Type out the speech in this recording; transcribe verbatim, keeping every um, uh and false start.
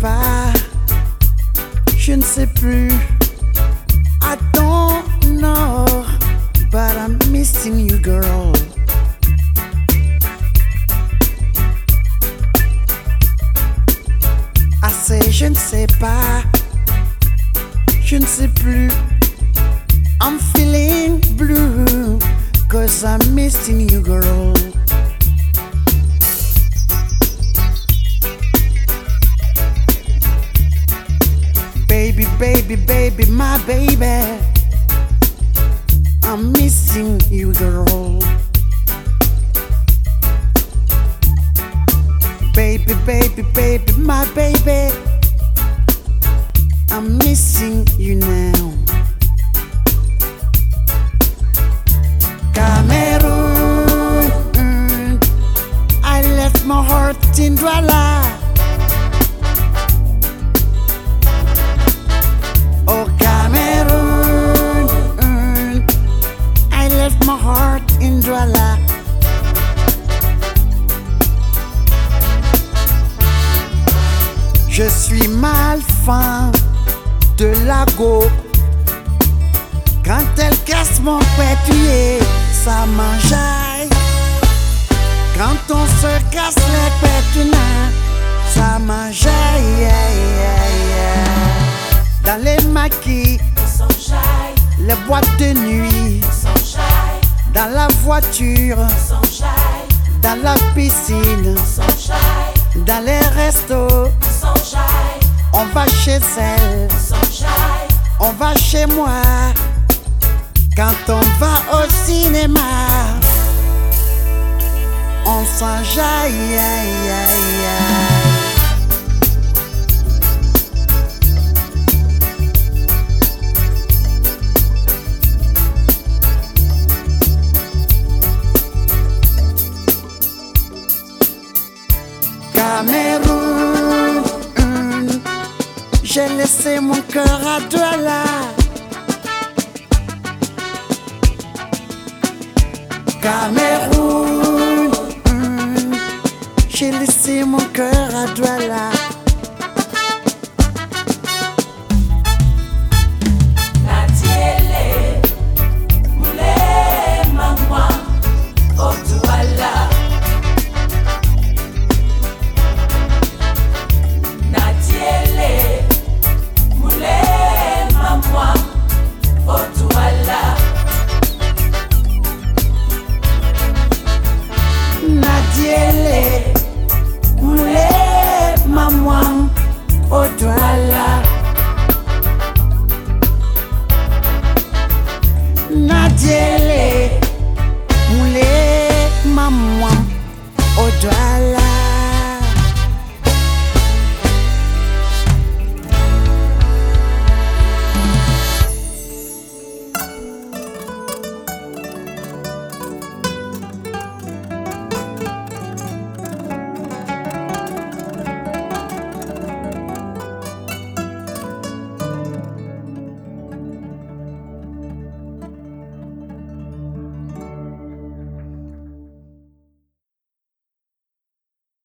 pas, je ne sais plus. I don't know, but I'm missing you, girl. I say je ne sais pas, je ne sais plus. I'm feeling blue, cause I'm missing you, girl. Baby, baby, baby, my baby, I'm missing you, girl. Baby, baby, baby, my baby, I'm missing you now. Cameroon, mm, I left my heart in Douala. Oh Cameroon, mm, I left my heart in Douala. Je suis mal fin de la go. Quand elle casse mon pétuyer, ça m'enjaille. Quand on se casse les pétunins, ça m'enjaille. Dans les maquis, les boîtes de nuit, dans la voiture, dans la piscine, dans les restos, on va chez elle, on va chez moi. Quand on va au cinéma, on s'enjaille. Cameroun, mm, j'ai laissé mon cœur à Douala. Cameroun, mm, j'ai laissé mon cœur à Douala.